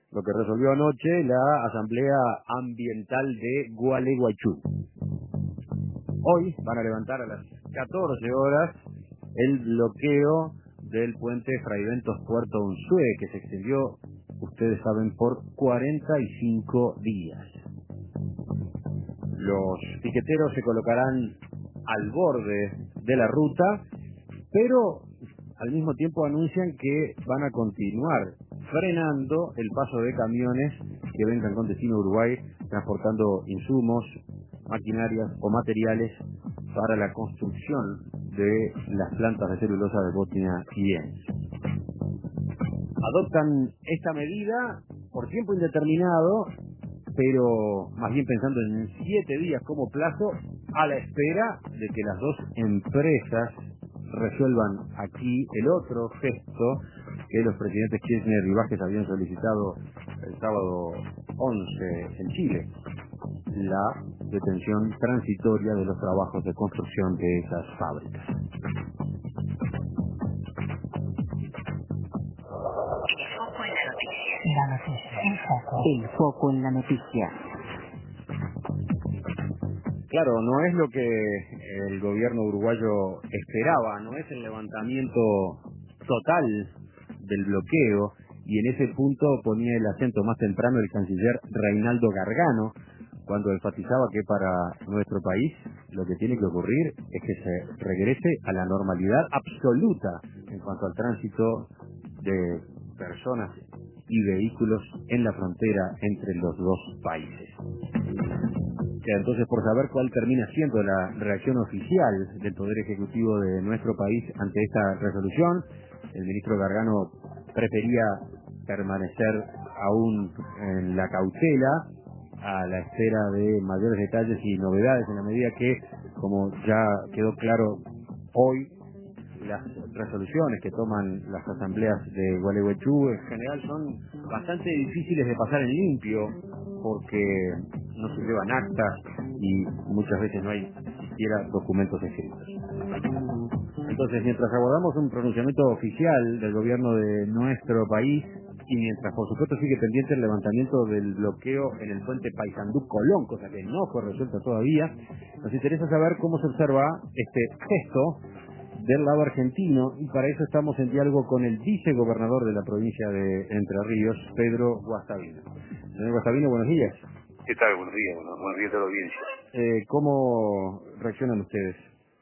lo que resolvió anoche la Asamblea Ambiental de Gualeguaychú. Hoy van a levantar a las 14 horas el bloqueo del puente Fray Ventos Puerto Unzué, que se extendió, ustedes saben, por 45 días. Los piqueteros se colocarán al borde de la ruta, pero al mismo tiempo anuncian que van a continuar frenando el paso de camiones que vengan con destino a Uruguay transportando insumos, maquinarias o materiales para la construcción de las plantas de celulosa de Botnia y Enz. Adoptan esta medida por tiempo indeterminado, pero más bien pensando en 7 días como plazo, a la espera de que las dos empresas resuelvan aquí el otro gesto que los presidentes Kirchner y Vázquez habían solicitado el sábado 11 en Chile, la detención transitoria de los trabajos de construcción de esas fábricas. El foco en la noticia. Claro, no es lo que el gobierno uruguayo esperaba, no es el levantamiento total del bloqueo, y en ese punto ponía el acento más temprano el canciller Reinaldo Gargano, cuando enfatizaba que para nuestro país lo que tiene que ocurrir es que se regrese a la normalidad absoluta en cuanto al tránsito de personas y vehículos en la frontera entre los dos países. Entonces, por saber cuál termina siendo la reacción oficial del Poder Ejecutivo de nuestro país ante esta resolución, el ministro Gargano prefería permanecer aún en la cautela, a la espera de mayores detalles y novedades, en la medida que, como ya quedó claro hoy, las resoluciones que toman las asambleas de Gualeguaychú en general son bastante difíciles de pasar en limpio, porque no se llevan actas y muchas veces no hay siquiera documentos escritos. Entonces, mientras aguardamos un pronunciamiento oficial del gobierno de nuestro país, y mientras por supuesto sigue pendiente el levantamiento del bloqueo en el puente Paysandú-Colón, cosa que no fue resuelta todavía, nos interesa saber cómo se observa este gesto del lado argentino, y para eso estamos en diálogo con el vicegobernador de la provincia de Entre Ríos, Pedro Guastavino. Señor Guastavino, buenos días. ¿Qué tal? Buenos días, buenos días a toda la audiencia. ¿Cómo reaccionan ustedes?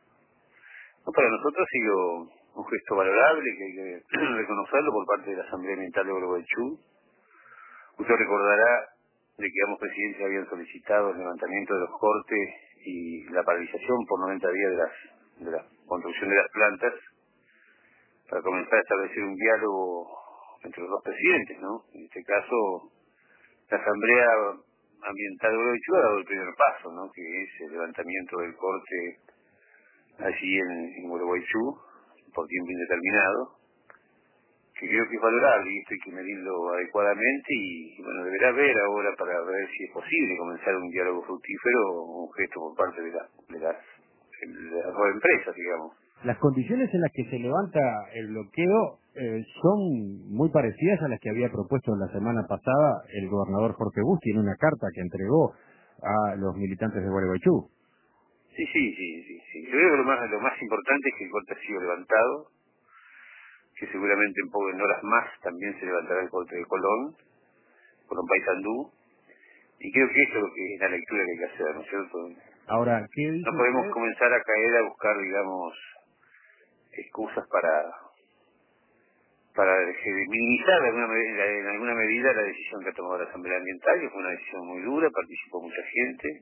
No, para nosotros ha sido un gesto valorable que hay que reconocerlo por parte de la Asamblea Ambiental de Gualeguaychú. Usted recordará de que ambos presidentes habían solicitado el levantamiento de los cortes y la paralización por 90 días de la construcción de las plantas para comenzar a establecer un diálogo entre los dos presidentes, ¿no? En este caso, la Asamblea Ambiental de Gualeguaychú ha dado el primer paso, ¿no? Que es el levantamiento del corte allí en Gualeguaychú por tiempo indeterminado, que creo que es valorable y esto hay que medirlo adecuadamente y bueno, deberá ver ahora para ver si es posible comenzar un diálogo fructífero, un gesto por parte de las dos empresas, digamos. Las condiciones en las que se levanta el bloqueo son muy parecidas a las que había propuesto la semana pasada el gobernador Jorge Busti en una carta que entregó a los militantes de Gualeguaychú. Sí. Yo creo que lo más importante es que el corte ha sido levantado, que seguramente en pocas horas más también se levantará el corte de Colón Paysandú, y creo que eso es lo que es la lectura que hay que hacer, ¿no es cierto? Ahora, ¿qué dice No podemos usted? comenzar a caer a buscar, digamos, excusas para minimizar en alguna medida la decisión que ha tomado la Asamblea Ambiental, que fue una decisión muy dura, participó mucha gente.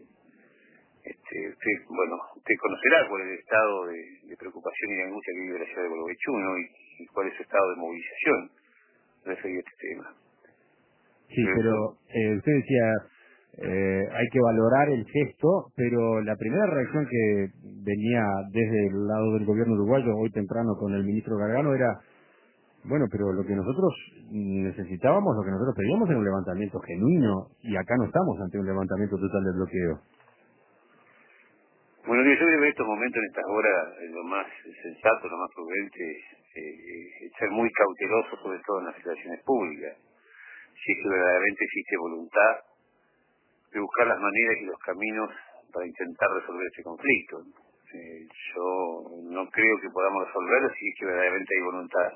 Usted conocerá cuál es el estado de preocupación y de angustia que vive la ciudad de Gualeguaychú, ¿no? Y cuál es su estado de movilización referido a este tema. Sí, pero usted decía, hay que valorar el gesto, pero la primera reacción que venía desde el lado del gobierno uruguayo hoy temprano con el ministro Gargano era, bueno, pero lo que nosotros necesitábamos, lo que nosotros pedíamos era un levantamiento genuino, y acá no estamos ante un levantamiento total del bloqueo. Bueno, yo creo que en estos momentos, en estas horas, lo más sensato, lo más prudente es ser muy cauteloso, sobre todo en las relaciones públicas. si es que verdaderamente existe voluntad de buscar las maneras y los caminos para intentar resolver este conflicto. Yo no creo que podamos resolverlo si es que verdaderamente hay voluntad,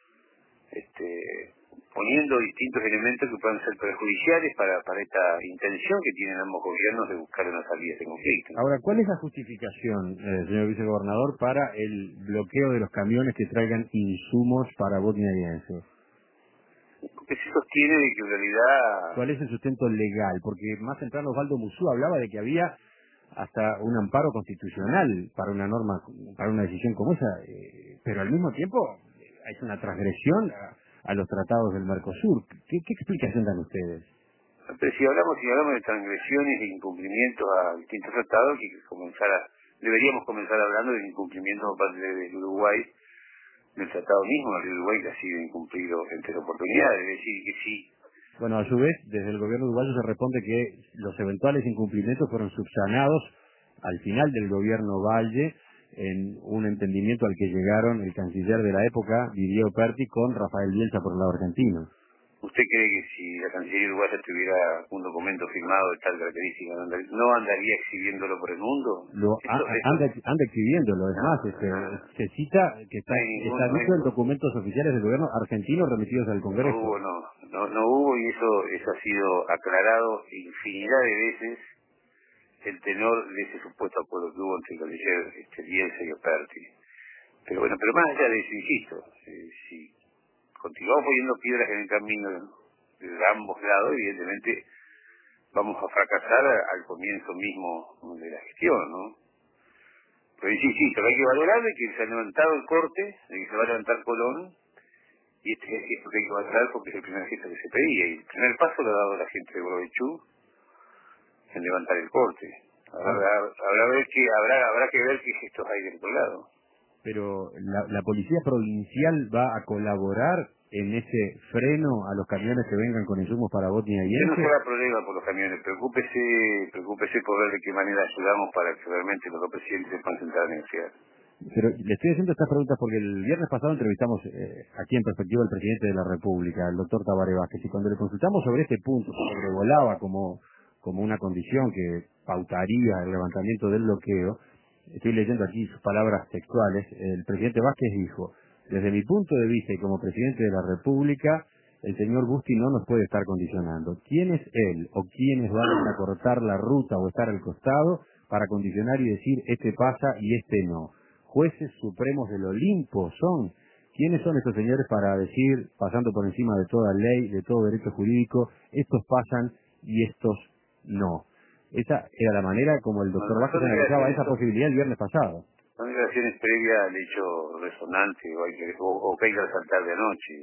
poniendo distintos elementos que puedan ser perjudiciales para esta intención que tienen ambos gobiernos de buscar una salida a este conflicto. Ahora, ¿cuál es la justificación, señor vicegobernador, para el bloqueo de los camiones que traigan insumos para bosnienses? Porque se sostiene de que en realidad... ¿Cuál es el sustento legal? Porque más temprano Osvaldo Musú hablaba de que había hasta un amparo constitucional para una norma, para una decisión como esa, pero al mismo tiempo es una transgresión a los tratados del Mercosur. ¿Qué explicación dan ustedes? Pero si hablamos de transgresiones e incumplimientos a distintos tratados, deberíamos comenzar hablando de incumplimientos por parte del Uruguay, del tratado mismo del Uruguay, que ha sido incumplido en 3 oportunidades, es decir, que sí. Bueno, a su vez, desde el gobierno uruguayo se responde que los eventuales incumplimientos fueron subsanados al final del gobierno Valle en un entendimiento al que llegaron el canciller de la época, Didier Operti, con Rafael Bielsa por el lado argentino. ¿Usted cree que si la Cancillería uruguaya tuviera un documento firmado de tal característica, no andaría exhibiéndolo por el mundo? Anda exhibiéndolo, es más, se cita que está dicho en documentos oficiales del gobierno argentino remitidos al Congreso. No hubo, y eso ha sido aclarado infinidad de veces, el tenor de ese supuesto acuerdo que hubo entre el canciller Bielsa y Operti. Pero más allá de eso, insisto, si continuamos poniendo piedras en el camino de ambos lados, evidentemente vamos a fracasar al comienzo mismo de la gestión, ¿no? Pero insisto, hay que valorar de que se ha levantado el corte, de que se va a levantar Colón, y este es el gesto que hay que valorar porque es el primer gesto que se pedía, y el primer paso lo ha dado la gente de Gualeguaychú en levantar el corte. Habrá que ver qué gestos hay del otro lado. Pero la policía provincial va a colaborar en ese freno a los camiones que vengan con insumos para Bosnia y No Herzegovina. será problema por los camiones, preocúpese por ver de qué manera ayudamos para que realmente los dos presidentes se puedan sentar a negociar. Pero le estoy haciendo estas preguntas porque el viernes pasado entrevistamos aquí en Perspectiva al presidente de la República, el doctor Tabaré Vázquez, y cuando le consultamos sobre este punto, sobrevolaba como una condición que pautaría el levantamiento del bloqueo. Estoy leyendo aquí sus palabras textuales. El presidente Vázquez dijo: desde mi punto de vista y como presidente de la República, el señor Busti no nos puede estar condicionando. ¿Quién es él o quiénes van a cortar la ruta o estar al costado para condicionar y decir este pasa y este no? ¿Jueces supremos del Olimpo son? ¿Quiénes son estos señores para decir, pasando por encima de toda ley, de todo derecho jurídico, estos pasan y estos no? Esa era la manera como el doctor Vázquez analizaba esa posibilidad el viernes pasado. Son declaraciones previas al hecho resonante o que hay que resaltar de anoche.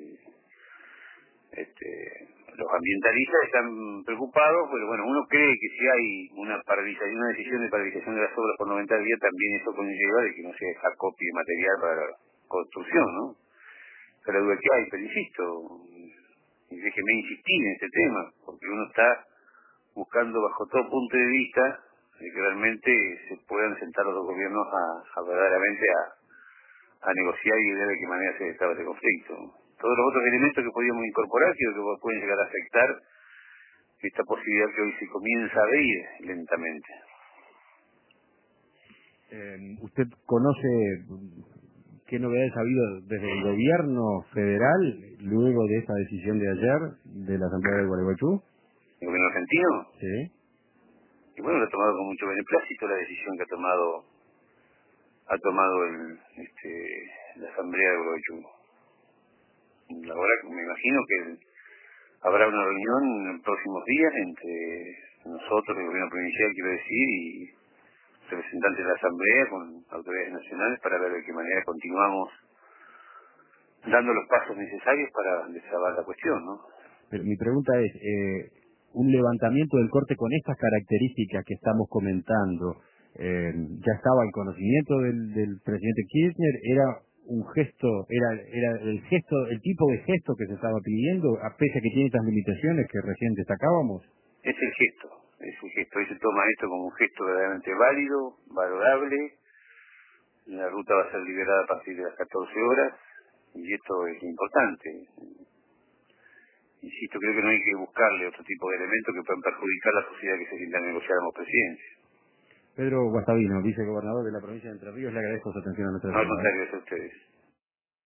Los ambientalistas están preocupados, pero uno cree que si hay una decisión de paralización de las obras por 90 días, también eso conlleva de que no se acopie material para la construcción, ¿no? Pero la duda que hay, pero insisto, y déjeme insistir en este tema, porque uno está buscando bajo todo punto de vista de que realmente se puedan sentar los dos gobiernos a verdaderamente a negociar y ver de qué manera se destapa este conflicto. Todos los otros elementos que podíamos incorporar creo que pueden llegar a afectar esta posibilidad que hoy se comienza a ver lentamente. ¿Usted conoce qué novedades ha habido desde el gobierno federal luego de esta decisión de ayer de la Asamblea de Gualeguaychú? ¿El gobierno argentino? Sí. Y lo ha tomado con mucho beneplácito la decisión que ha tomado la Asamblea de Gualeguaychú. Ahora me imagino que habrá una reunión en los próximos días entre nosotros, el gobierno provincial, quiero decir, y representantes de la Asamblea con autoridades nacionales para ver de qué manera continuamos dando los pasos necesarios para destrabar la cuestión, ¿no? Pero mi pregunta es, un levantamiento del corte con estas características que estamos comentando, ¿ya estaba en conocimiento del presidente Kirchner? ¿Era un gesto, era el tipo de gesto que se estaba pidiendo, a pese a que tiene estas limitaciones que recién destacábamos? Es el gesto. Hoy se toma esto como un gesto verdaderamente válido, valorable. La ruta va a ser liberada a partir de las 14 horas y esto es importante. insisto, creo que no hay que buscarle otro tipo de elementos que puedan perjudicar a la sociedad que se sienta a negociar a los presidentes. Pedro Guastavino, vicegobernador de la provincia de Entre Ríos, le agradezco su atención a nuestra No, al llamada. contrario, es a ustedes.